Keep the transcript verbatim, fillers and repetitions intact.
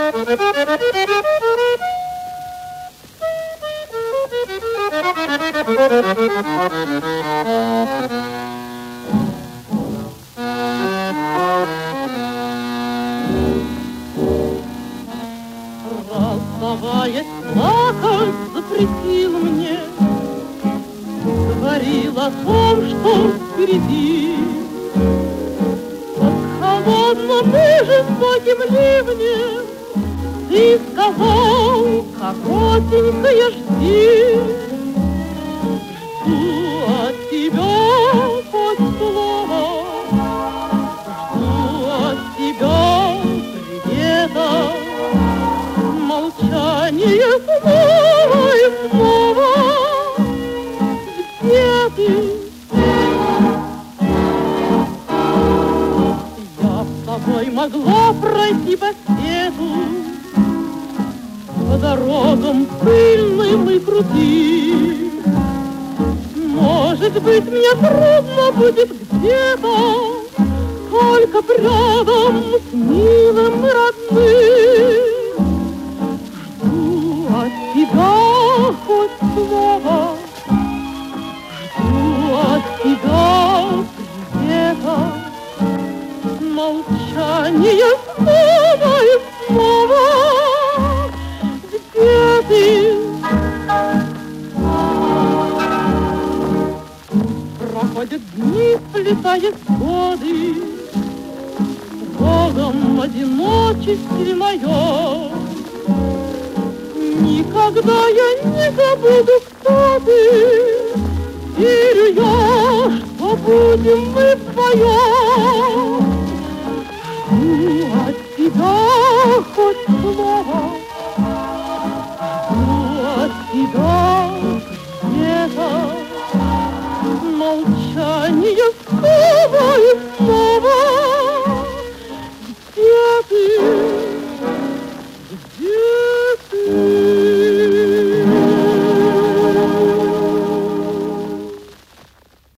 Расставаясь, плакать запретил мне, говорил о том, что впереди. Под холодным и жестоким ливнем ты сказал, коротенькое жди. Жду от тебя хоть слова, жду от тебя привета. Молчание снова и снова. Где ты? Я с тобой могла пройти по свету, по дорогам пыльным и крутым. Может быть, мне трудно будет где-то, только рядом с милым и родным. Жду от тебя хоть слова, жду от тебя привета. Молчание снова и снова. Где ты? Проходят дни, сплетаясь годы, Богом одиночестве мое. Никогда я не забуду, кто ты. Верю я, что будем мы вдвоем. Жду от тебя хоть слова, жду от тебя